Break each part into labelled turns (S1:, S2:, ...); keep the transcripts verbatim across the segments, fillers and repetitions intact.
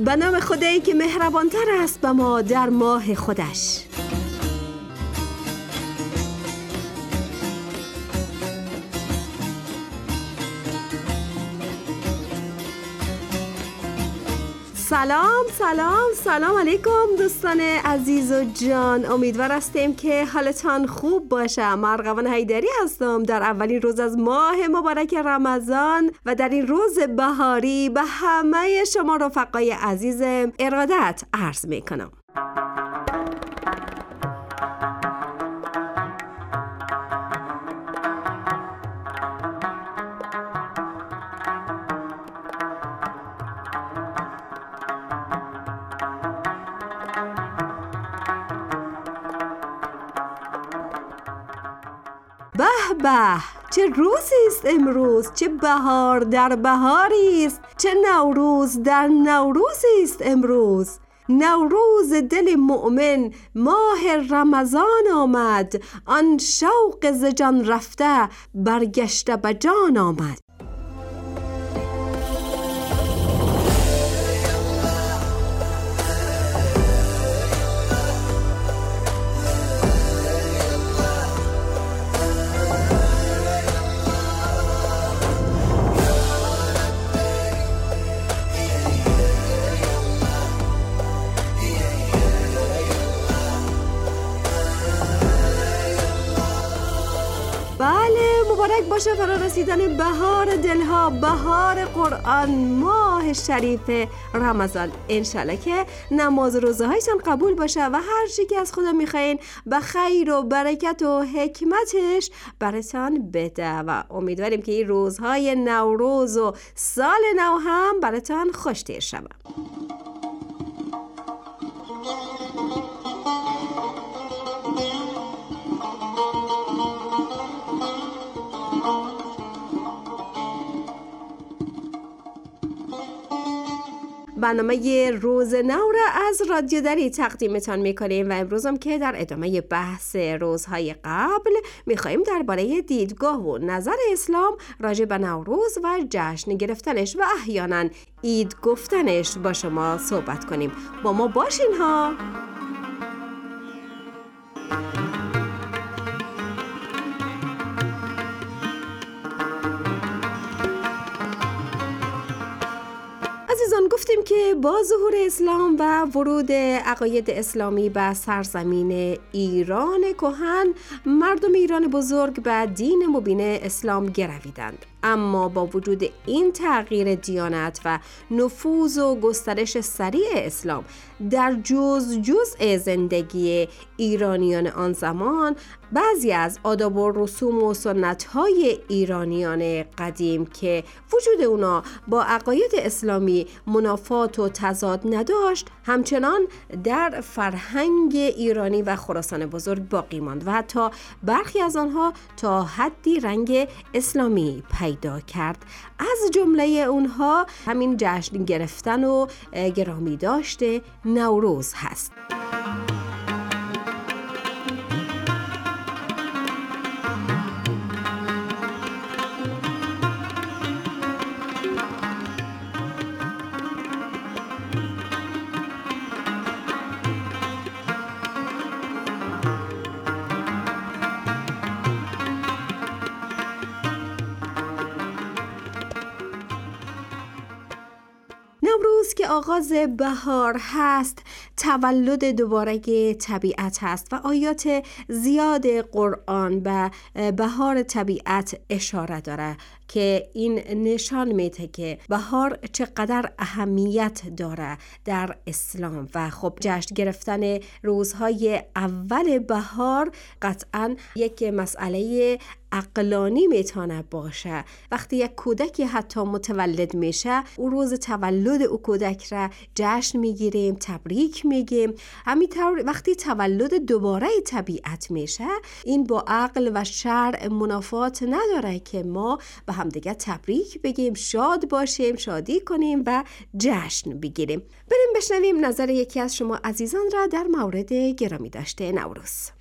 S1: به نام خدایی که مهربانتر است به ما در ماه خودش. سلام سلام سلام علیکم دوستان عزیز و جان، امیدوار هستیم که حالتان خوب باشه. مرغوان حیدری هستم در اولین روز از ماه مبارک رمضان و در این روز بهاری به همه شما رفقای عزیزم ارادت عرض میکنم. به به، چه روزی است امروز، چه بهار در بهاری است، چه نوروز در نوروزی است امروز. نوروز دل مؤمن ماه رمضان آمد، آن شوق ز جان رفته برگشته به جان آمد. مبارک باشه فرا رسیدن بهار دلها، بهار قرآن، ماه شریف رمضان. انشالله که نماز روزه هایتان قبول باشه و هر چی که از خدا میخواین به خیر و برکت و حکمتش براتان بده و امیدواریم که این روزهای نوروز و سال نو هم براتان خوشتر شود. برنامه روز نو را از رادیو دری تقدیمتان میکنیم و امروز هم که در ادامه بحث روزهای قبل میخواییم درباره دیدگاه و نظر اسلام راجع به نوروز و جشن گرفتنش و احیانا عید گفتنش با شما صحبت کنیم. با ما باشین ها. عزیزان، گفتیم که با ظهور اسلام و ورود عقاید اسلامی به سرزمین ایران کهن، مردم ایران بزرگ به دین مبین اسلام گرویدند. اما با وجود این تغییر دیانت و نفوذ و گسترش سریع اسلام در جز جزء زندگی ایرانیان آن زمان، بعضی از آداب و رسوم و سنت‌های ایرانیان قدیم که وجود اونا با عقاید اسلامی منافات و تضاد نداشت، همچنان در فرهنگ ایرانی و خراسان بزرگ باقی ماند و حتی برخی از آنها تا حدی رنگ اسلامی پیدا کرد. از جمله اونها همین جشن گرفتن و گرامی داشته نوروز هست. نوروز که آغاز بهار هست، تولد دوباره طبیعت هست و آیات زیاد قرآن به بهار طبیعت اشاره داره که این نشان میده که بهار چقدر اهمیت داره در اسلام. و خب جشن گرفتن روزهای اول بهار قطعاً یک مسئله عقلانی میتونه باشه. وقتی یک کودکی حتی متولد میشه، او روز تولد او کودک را جشن میگیریم، تبریک میگیم. همینطور وقتی تولد دوباره طبیعت میشه، این با عقل و شرع منافات نداره که ما به همدیگه تبریک بگیم، شاد باشیم، شادی کنیم و جشن بگیریم. بریم بشنویم نظر یکی از شما عزیزان را در مورد گرامی داشته نوروز.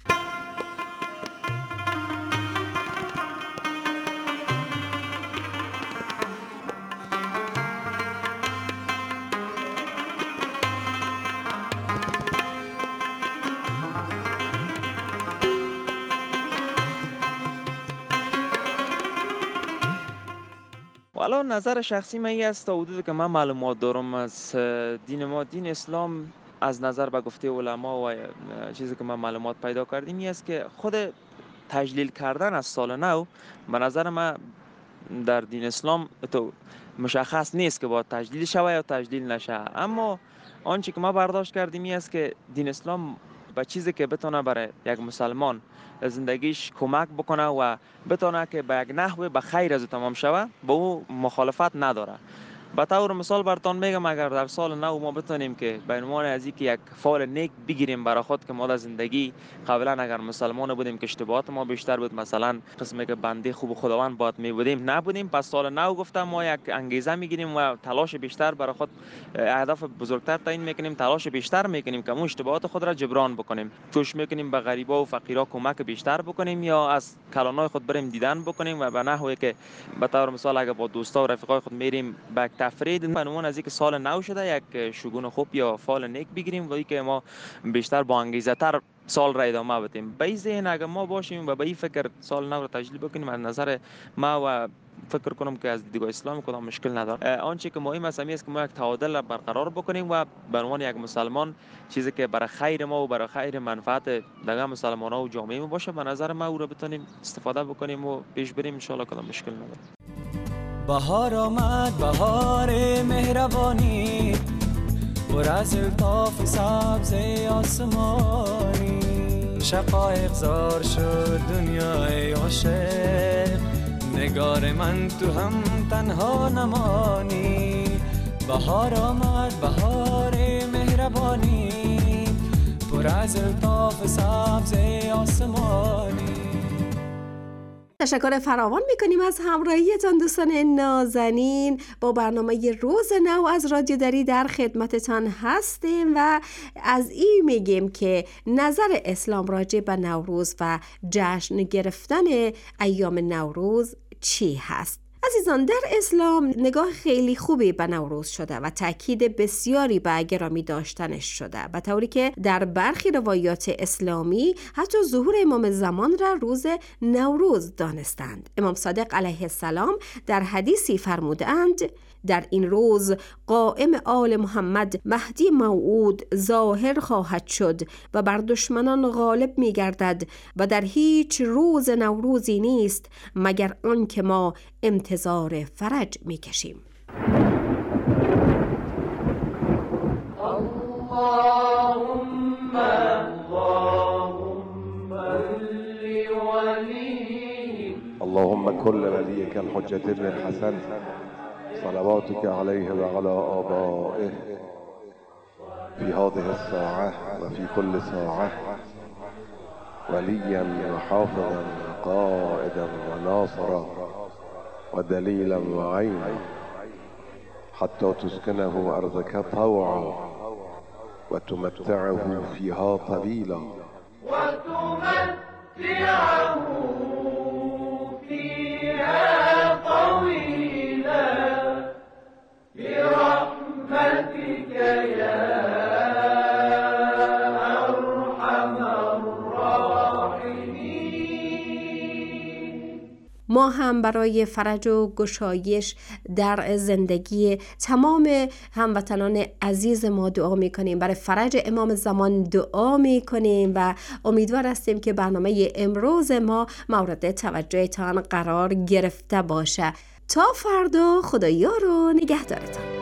S2: والا نظر شخصی من است تا حدودی که من معلومات دارم از دین ما، دین اسلام از نظر به گفته علما و چیزی که من معلومات پیدا کردیم این است که خود تجلیل کردن از سال نو به نظر من در دین اسلام تو مشخص نیست که باید تجلیل شود یا تجلیل نشه. اما آنچه که ما برداشت کردیم این است که دین اسلام به چیزی که بتونه برای یک مسلمان زندگیش کمک بکنه و بتونه که به یک نحوه به خیر از تمام شود به او مخالفت نداره. به طور مثال براتون میگم اگر در سال نو ما بتونیم که به عنوان از اینکه یک فعل نیک بگیریم برای خود که ما در زندگی قبلا اگر مسلمان بودیم که اشتباهات ما بیشتر بود، مثلا قسمی که بنده خوب خداوند باد می بودیم نبودیم، پس سال نو گفتم ما یک انگیزه میگیریم و تلاش بیشتر برای خود اهداف بزرگتر تعیین میکنیم، تلاش بیشتر میکنیم که اون اشتباهات خود را جبران بکنیم، کوشش میکنیم به غریبا و فقیرا کمک بیشتر بکنیم یا از کلانای خود بریم دیدن بکنیم و به نحوی که به طور مثال اگر با دوستا و رفیقای خود میریم به تفرید منمون از اینکه سال نو شده یک شگون خوب یا فال نیک بگیریم و اینکه ما بیشتر با انگیزه تر سال را ادامه بدیم. به این ذهن اگر ما باشیم و به این فکر سال نو را تجلیل بکنیم، از نظر ما و فکر کنم که از دیدگاه اسلام کدام مشکل نداره. آنچه که مهم است است که ما یک تعادل را برقرار بکنیم و به عنوان یک مسلمان چیزی که برای خیر ما و برای خیر منفعت دیگر مسلمان‌ها و جامعه ما باشه، به نظر ما او را بتونیم استفاده بکنیم و پیش بریم، ان شاء الله کدام مشکل نداره.
S3: بهار آمد، بهار مهربانی، پر از الطاف سبز آسمانی، شقایق زار شد دنیای عاشق، نگار من تو هم تنها نمانی. بهار آمد، بهار مهربانی، پر از الطاف سبز آسمانی.
S1: تشکر فراوان میکنیم از همراهیتان دوستان نازنین. با برنامه روز نو از رادیو دری در خدمتتان هستیم و از این میگیم که نظر اسلام راجع به نوروز و جشن گرفتن ایام نوروز چی هست؟ عزیزان، در اسلام نگاه خیلی خوبی به نوروز شده و تاکید بسیاری به گرامی داشتنش شده، به طوری که در برخی روایات اسلامی حتی ظهور امام زمان را روز نوروز دانستند. امام صادق علیه السلام در حدیثی فرمودند: در این روز قائم آل محمد مهدی موعود ظاهر خواهد شد و بر دشمنان غالب می گردد و در هیچ روز نوروزی نیست مگر آن که ما انتظار فرج می کشیم. اللهم
S4: اللهم كل وليك الحجة بن الحسن صلواتك عليه وعلى آبائه في هذه الساعة وفي كل ساعة وليا وحافظا قائدا وناصرا ودليلا وعينا حتى تسكنه أرضك طوعا وتمتعه فيها طويلا
S5: وتمتعه فيها طويلا برحمتك يا أرحم الراحمين.
S1: ما هم برای فرج و گشایش در زندگی تمام هموطنان عزیز ما دعا میکنیم، برای فرج امام زمان دعا میکنیم و امیدوار هستیم که برنامه امروز ما مورد توجهتان قرار گرفته باشه. تا فردا، خدایا رو نگهدارتان.